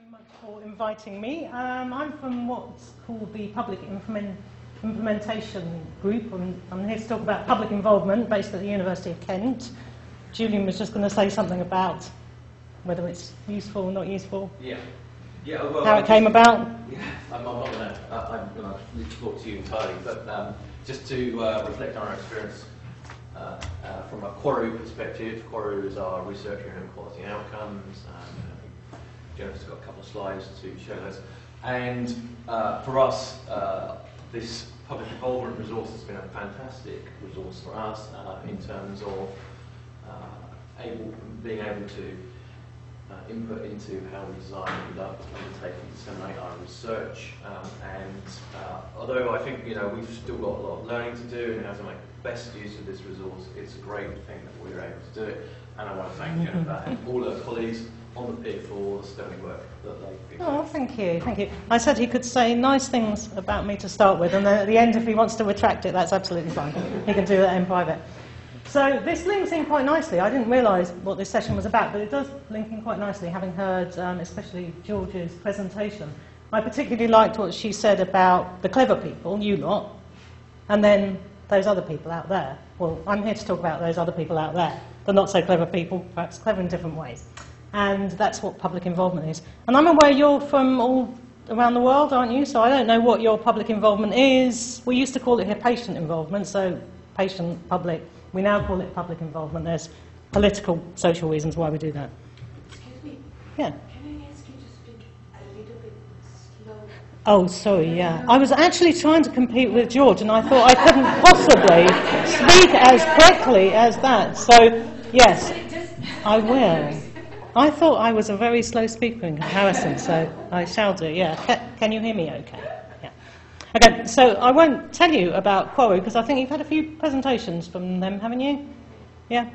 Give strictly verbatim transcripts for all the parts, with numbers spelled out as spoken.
very much for inviting me. Um, I'm from what's called the Public Implement Implementation Group. I'm, I'm here to talk about public involvement based at the University of Kent. Julian was just going to say something about whether it's useful or not useful. Yeah. Yeah, well, how it came about. Yeah, I'm, I'm not going to uh, I'm going to talk to you entirely, but um, just to uh, reflect on our experience uh, uh, from a Quoru perspective. Quoru is our research in quality and outcomes. Um, Jennifer's got a couple of slides to show those. And uh, for us, uh, this public involvement resource has been a fantastic resource for us uh, in terms of uh, able, being able to uh, input into how we design, conduct, undertake and disseminate our research. Um, and uh, although I think you know we've still got a lot of learning to do and how to make the best use of this resource, it's a great thing that we're able to do it. And I want to thank Jennifer and all her colleagues on the P I C for the sterling work that they've been doing. Oh, thank you, thank you. I said he could say nice things about me to start with, and then at the end, if he wants to retract it, that's absolutely fine. He can do that in private. So this links in quite nicely. I didn't realise what this session was about, but it does link in quite nicely, having heard um, especially George's presentation. I particularly liked what she said about the clever people, you lot, and then those other people out there. Well, I'm here to talk about those other people out there, the not so clever people, perhaps clever in different ways. And that's what public involvement is. And I'm aware you're from all around the world, aren't you? So I don't know what your public involvement is. We used to call it here patient involvement, so patient, public. We now call it public involvement. There's political, social reasons why we do that. Excuse me. Yeah. Can I ask you to speak a little bit slow? Oh, sorry, yeah. I was actually trying to compete with George, and I thought I couldn't possibly speak as quickly as that. So, yes, I will. I thought I was a very slow speaker in comparison, so I shall do, yeah. Can, can you hear me okay? Yeah. Okay, so I won't tell you about Quoru, because I think you've had a few presentations from them, haven't you? Yeah?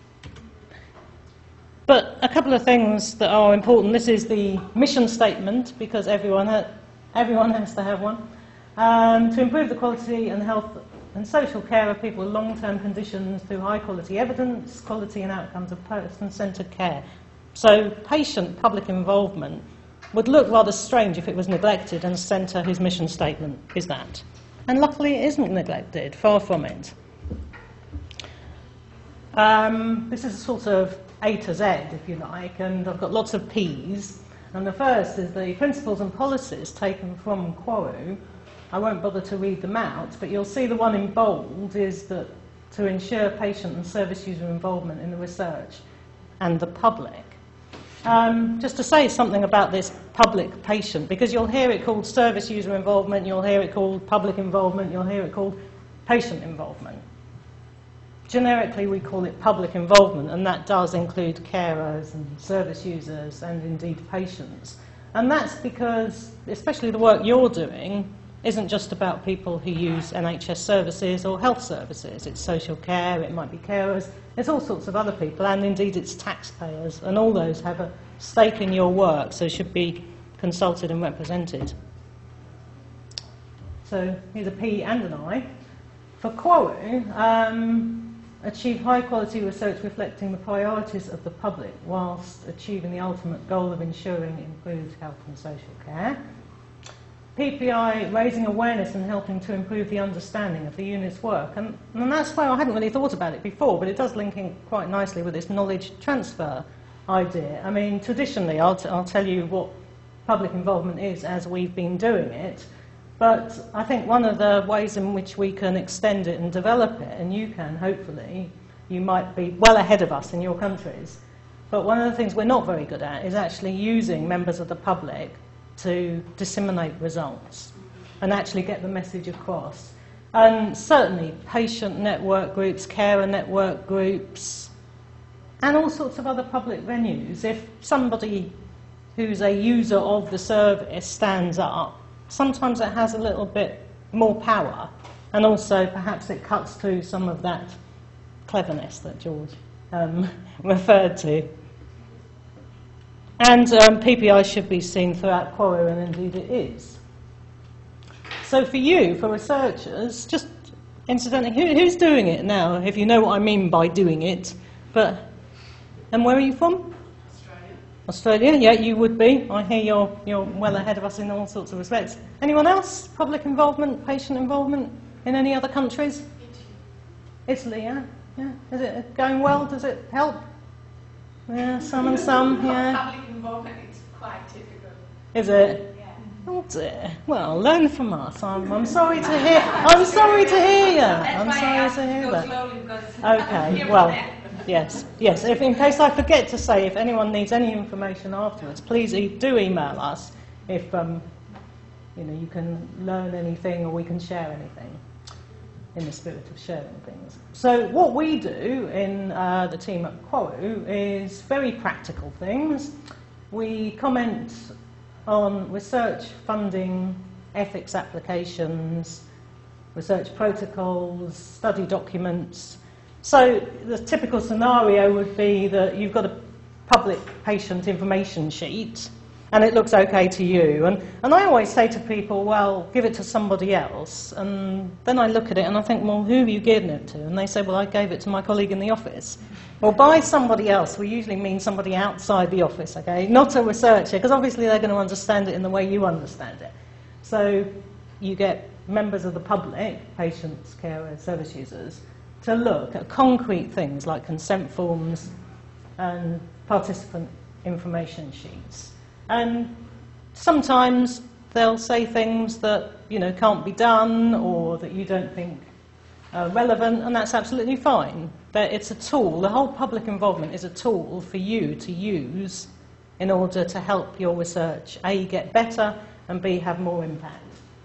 But a couple of things that are important. This is the mission statement, because everyone, ha everyone has to have one. Um, to improve the quality and health and social care of people with long-term conditions through high-quality evidence, quality and outcomes of person-centred care. So patient public involvement would look rather strange if it was neglected, and centre whose mission statement is that. And luckily it isn't neglected, far from it. Um, this is a sort of A to Z, if you like, and I've got lots of P's. And the first is the principles and policies taken from Quoru. I won't bother to read them out, but you'll see the one in bold is that to ensure patient and service user involvement in the research and the public. Um, just to say something about this public patient, because you'll hear it called service user involvement, you'll hear it called public involvement, you'll hear it called patient involvement. Generically, we call it public involvement, and that does include carers and service users and indeed patients. And that's because, especially the work you're doing, isn't just about people who use N H S services or health services. It's social care, it might be carers, there's all sorts of other people, and indeed it's taxpayers, and all those have a stake in your work, so should be consulted and represented. So here's a P and an I. For Quoru, um, achieve high quality research reflecting the priorities of the public whilst achieving the ultimate goal of ensuring improved health and social care. P P I, raising awareness and helping to improve the understanding of the unit's work. And, and that's why I hadn't really thought about it before, but it does link in quite nicely with this knowledge transfer idea. I mean, traditionally, I'll, t I'll tell you what public involvement is as we've been doing it, but I think one of the ways in which we can extend it and develop it, and you can, hopefully, you might be well ahead of us in your countries, but one of the things we're not very good at is actually using members of the public to disseminate results and actually get the message across. And certainly patient network groups, carer network groups, and all sorts of other public venues. If somebody who's a user of the service stands up, sometimes it has a little bit more power, and also perhaps it cuts through some of that cleverness that George um, referred to. And um, P P I should be seen throughout Quoru, and indeed it is. So for you, for researchers, just incidentally, who, who's doing it now, if you know what I mean by doing it? But, and where are you from? Australia. Australia, yeah, you would be. I hear you're, you're well ahead of us in all sorts of respects. Anyone else? Public involvement, patient involvement in any other countries? Italy, yeah? Yeah. Is it going well? Does it help? Yeah, some and some, yeah. Public involvement is quite difficult. Is it? Yeah. Oh dear. Well, learn from us. I'm, I'm sorry to hear. I'm sorry to hear you. I'm sorry to hear that. Okay. Well, yes, yes. If in case I forget to say, if anyone needs any information afterwards, please e- do email us. If um, you know, you can learn anything or we can share anything in the spirit of sharing things. So what we do in uh, the team at Quoru is very practical things. We comment on research funding, ethics applications, research protocols, study documents. So the typical scenario would be that you've got a public patient information sheet and it looks okay to you. And, and I always say to people, well, give it to somebody else. And then I look at it and I think, well, who have you given it to? And they say, well, I gave it to my colleague in the office. Well, by somebody else, we usually mean somebody outside the office, okay? Not a researcher, because obviously they're going to understand it in the way you understand it. So you get members of the public, patients, carers, service users, to look at concrete things like consent forms and participant information sheets. And sometimes they'll say things that, you know, can't be done or that you don't think are relevant, and that's absolutely fine. But it's a tool. The whole public involvement is a tool for you to use in order to help your research, A, get better, and B, have more impact.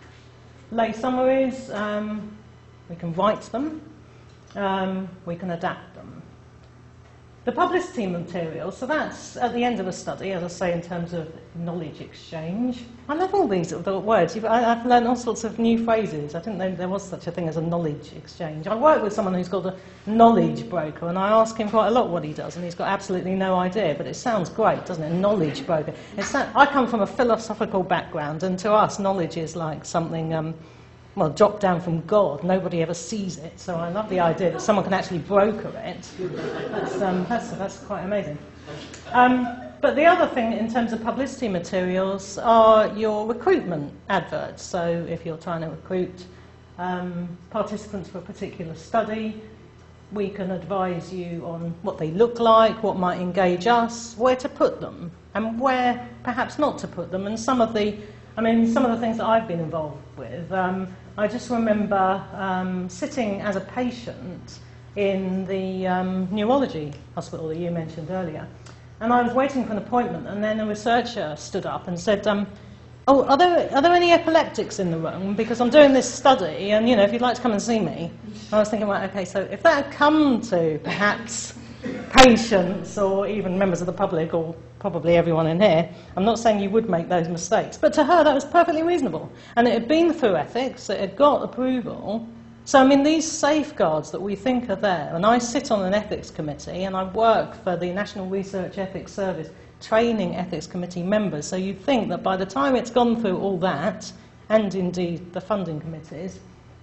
Lay summaries, um, we can write them, um, we can adapt them. The publicity material, so that's at the end of a study, as I say, in terms of knowledge exchange. I love all these little words. You've, I, I've learned all sorts of new phrases. I didn't know there was such a thing as a knowledge exchange. I work with someone who's called a knowledge broker, and I ask him quite a lot what he does, and he's got absolutely no idea, but it sounds great, doesn't it? Knowledge broker. It's that, I come from a philosophical background, and to us, knowledge is like something... Um, well, dropped down from God. Nobody ever sees it, so I love the idea that someone can actually broker it. That's, um, that's, that's quite amazing. Um, but the other thing in terms of publicity materials are your recruitment adverts. So if you're trying to recruit um, participants for a particular study, we can advise you on what they look like, what might engage us, where to put them, and where perhaps not to put them. And some of the, I mean, some of the things that I've been involved with, um, I just remember um, sitting as a patient in the um, neurology hospital that you mentioned earlier, and I was waiting for an appointment, and then a researcher stood up and said, um, oh, are there, are there any epileptics in the room? Because I'm doing this study, and, you know, if you'd like to come and see me. And I was thinking, well, okay, so if that had come to, perhaps, patients or even members of the public, or probably everyone in here, I'm not saying you would make those mistakes, but to her that was perfectly reasonable. And it had been through ethics, it had got approval. So, I mean, these safeguards that we think are there, and I sit on an ethics committee, and I work for the National Research Ethics Service, training ethics committee members, so you'd think that by the time it's gone through all that, and indeed the funding committees,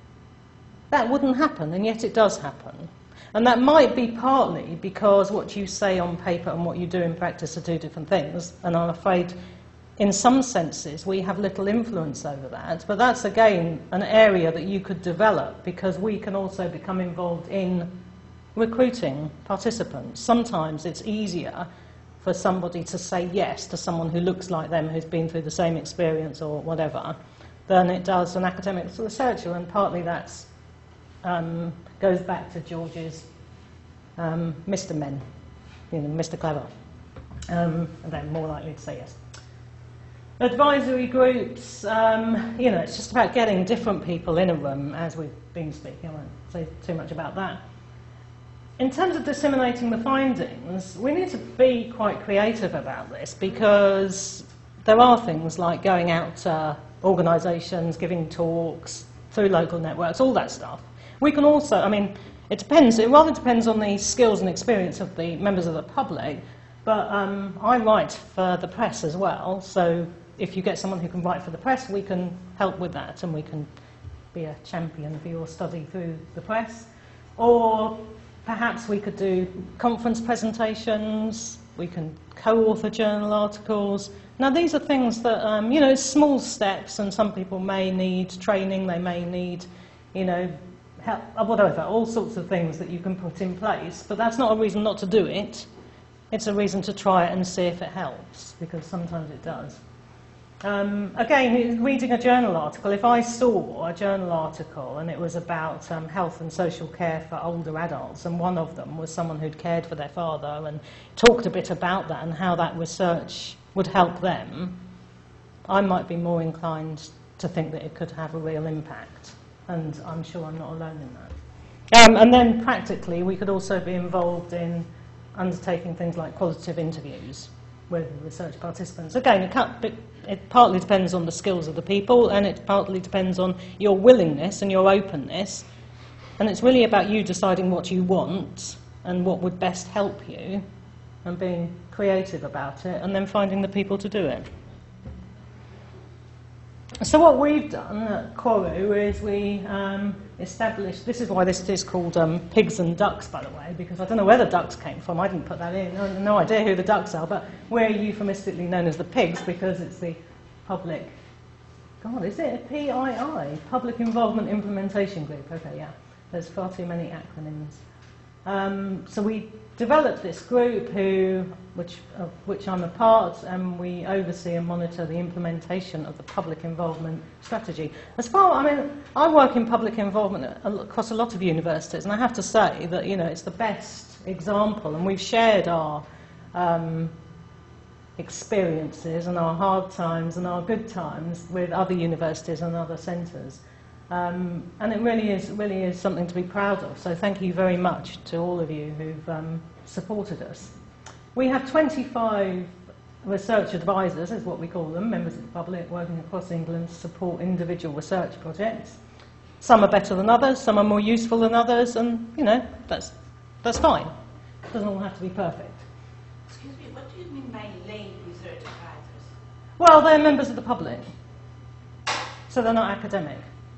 that wouldn't happen, and yet it does happen. And that might be partly because what you say on paper and what you do in practice are two different things, and I'm afraid in some senses we have little influence over that, but that's again an area that you could develop, because we can also become involved in recruiting participants. Sometimes it's easier for somebody to say yes to someone who looks like them, who's been through the same experience or whatever, than it does an academic researcher, and partly that's um, goes back to George's um, Mister Men, you know, Mister Clever, um, and they're more likely to say yes. Advisory groups, um, you know, it's just about getting different people in a room, as we've been speaking. I won't say too much about that. In terms of disseminating the findings, we need to be quite creative about this, because there are things like going out to organisations, giving talks, through local networks, all that stuff. We can also, I mean, it depends, it rather depends on the skills and experience of the members of the public, but um, I write for the press as well, so if you get someone who can write for the press, we can help with that, and we can be a champion for your study through the press. Or perhaps we could do conference presentations, we can co-author journal articles. Now these are things that, um, you know, small steps, and some people may need training, they may need, you know, help, whatever, all sorts of things that you can put in place, but that's not a reason not to do it. It's a reason to try it and see if it helps, because sometimes it does. Um, again, reading a journal article, if I saw a journal article and it was about um, health and social care for older adults, and one of them was someone who'd cared for their father and talked a bit about that and how that research would help them, I might be more inclined to think that it could have a real impact. And I'm sure I'm not alone in that. Um, and then practically, we could also be involved in undertaking things like qualitative interviews with research participants. Again, it, can't, it, it partly depends on the skills of the people, and it partly depends on your willingness and your openness. And it's really about you deciding what you want and what would best help you, and being creative about it, and then finding the people to do it. So what we've done at Koru is we um, established, this is why this is called um, Pigs and Ducks, by the way, because I don't know where the ducks came from, I didn't put that in, I have no idea who the ducks are, but we're euphemistically known as the pigs because it's the public, God, is it a P I I? Public Involvement Implementation Group, okay, yeah, there's far too many acronyms. Um, so we developed this group, who, which, of which I'm a part, and we oversee and monitor the implementation of the public involvement strategy. As far, I mean, I work in public involvement across a lot of universities, and I have to say that, you know, it's the best example, and we've shared our um, experiences and our hard times and our good times with other universities and other centres. Um, and it really is, really is something to be proud of. So thank you very much to all of you who've um, supported us. We have twenty-five research advisors, is what we call them, members of the public, working across England to support individual research projects. Some are better than others, some are more useful than others, and, you know, that's, that's fine. It doesn't all have to be perfect. Excuse me, what do you mean by lay research advisors? Well, they're members of the public, so they're not academic.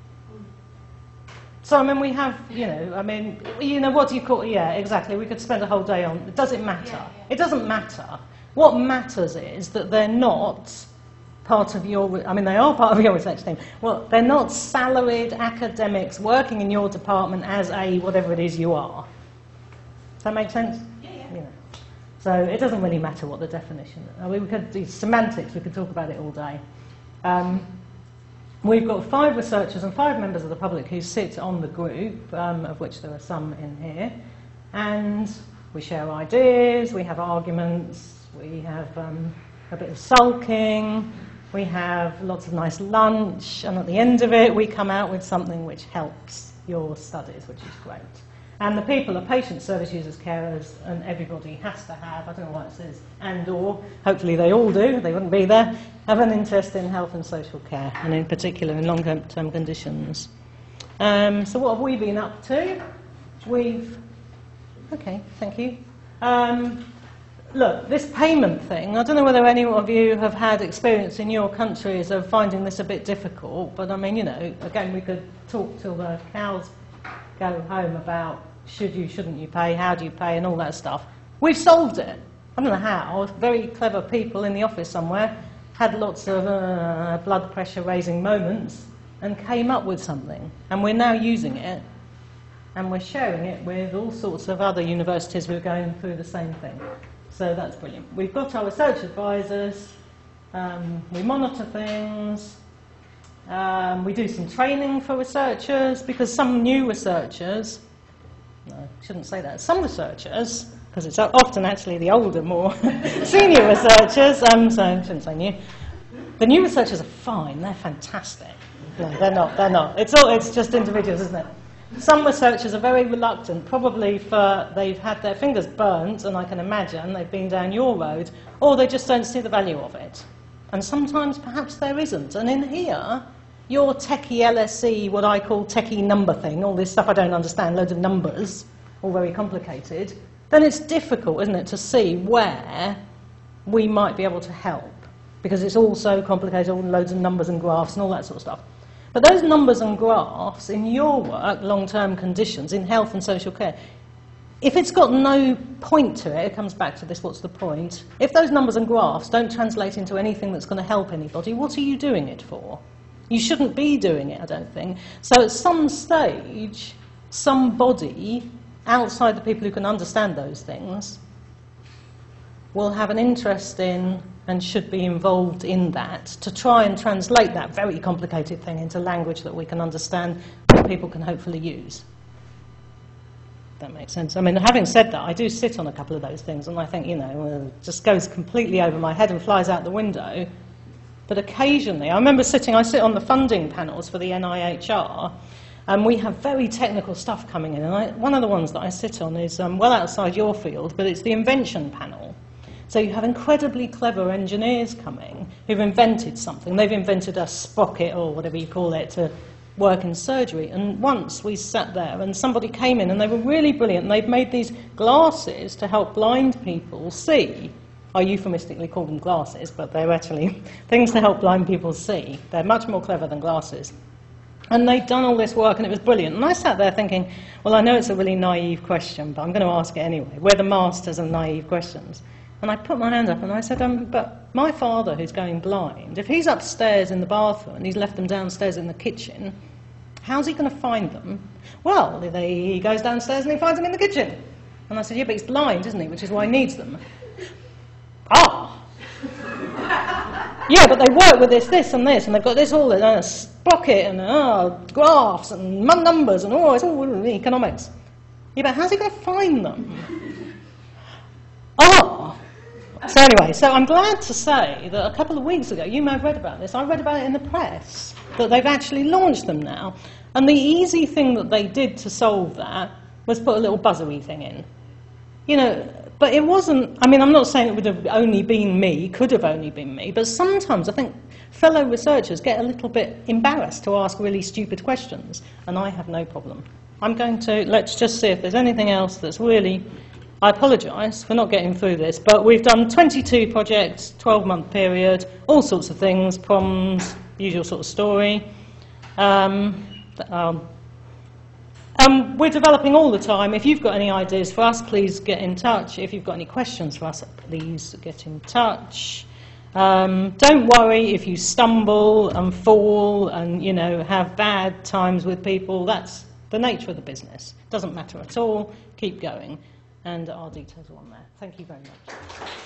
So, I mean, we have, you know, I mean, you know, what do you call, yeah, exactly, we could spend a whole day on, does it matter? Yeah, yeah. It doesn't matter. What matters is that they're not part of your, I mean, they are part of your research team. Well, they're not salaried academics working in your department as a whatever it is you are. Does that make sense? Yeah, yeah. You know. So it doesn't really matter what the definition is. I mean, we could do semantics, we could talk about it all day. Um, We've got five researchers and five members of the public who sit on the group, um, of which there are some in here, and we share ideas, we have arguments, we have um, a bit of sulking, we have lots of nice lunch, and at the end of it we come out with something which helps your studies, which is great. And the people are patient service users, carers, and everybody has to have, I don't know what it says, and or, hopefully they all do, they wouldn't be there, have an interest in health and social care, and in particular in long-term conditions. Um, so what have we been up to? We've, okay, thank you. Um, look, this payment thing, I don't know whether any of you have had experience in your countries of finding this a bit difficult, but I mean, you know, again, we could talk till the cows go home about should you, shouldn't you pay, how do you pay, and all that stuff. We've solved it. I don't know how. Very clever people in the office somewhere had lots of uh, blood pressure raising moments and came up with something. And we're now using it, and we're sharing it with all sorts of other universities who are going through the same thing. So that's brilliant. We've got our research advisors, um, we monitor things, um, we do some training for researchers, because some new researchers, no, I shouldn't say that, some researchers, because it's often actually the older, more senior researchers, um, so I shouldn't say new. The new researchers are fine, they're fantastic. No, they're not, they're not. It's, all, it's just individuals, isn't it? Some researchers are very reluctant, probably for they've had their fingers burnt, and I can imagine they've been down your road, or they just don't see the value of it. And sometimes perhaps there isn't. And in here, your techie L S E, what I call techie number thing, all this stuff I don't understand, loads of numbers, all very complicated, then it's difficult, isn't it, to see where we might be able to help, because it's all so complicated, all loads of numbers and graphs and all that sort of stuff. But those numbers and graphs in your work, long-term conditions, in health and social care, if it's got no point to it, it comes back to this, what's the point? If those numbers and graphs don't translate into anything that's going to help anybody, what are you doing it for? You shouldn't be doing it, I don't think. So at some stage, somebody outside the people who can understand those things will have an interest in and should be involved in that to try and translate that very complicated thing into language that we can understand and people can hopefully use. That makes sense. I mean, having said that, I do sit on a couple of those things, and I think, you know, well, it just goes completely over my head and flies out the window. But occasionally, I remember sitting, I sit on the funding panels for the N I H R, and we have very technical stuff coming in. And I, one of the ones that I sit on is um, well outside your field, but it's the invention panel. So you have incredibly clever engineers coming who've invented something. They've invented a sprocket, or whatever you call it, to work in surgery. And once we sat there and somebody came in and they were really brilliant. They've made these glasses to help blind people see. I euphemistically call them glasses, but they're actually things to help blind people see. They're much more clever than glasses. And they'd done all this work and it was brilliant. And I sat there thinking, well, I know it's a really naive question, but I'm going to ask it anyway. We're the masters of naive questions. And I put my hand up and I said, um, but my father, who's going blind, if he's upstairs in the bathroom and he's left them downstairs in the kitchen, how's he going to find them? Well, he goes downstairs and he finds them in the kitchen. And I said, yeah, but he's blind, isn't he, which is why he needs them. Ah! Yeah, but they work with this, this and this, and they've got this all, and a sprocket, and uh, graphs, and numbers, and oh, it's all economics. Yeah, but how's he going to find them? Ah! So anyway, so I'm glad to say that a couple of weeks ago, you may have read about this, I read about it in the press, that they've actually launched them now. And the easy thing that they did to solve that was put a little buzzery thing in. You know, but it wasn't, I mean, I'm not saying it would have only been me, could have only been me, but sometimes I think fellow researchers get a little bit embarrassed to ask really stupid questions, and I have no problem. I'm going to, let's just see if there's anything else that's really... I apologise for not getting through this, but we've done twenty-two projects, twelve-month period, all sorts of things, proms, usual sort of story. Um, um, um, we're developing all the time. If you've got any ideas for us, please get in touch. If you've got any questions for us, please get in touch. Um, don't worry if you stumble and fall and, you know, have bad times with people. That's the nature of the business. Doesn't matter at all. Keep going. And our details are on there. Thank you very much.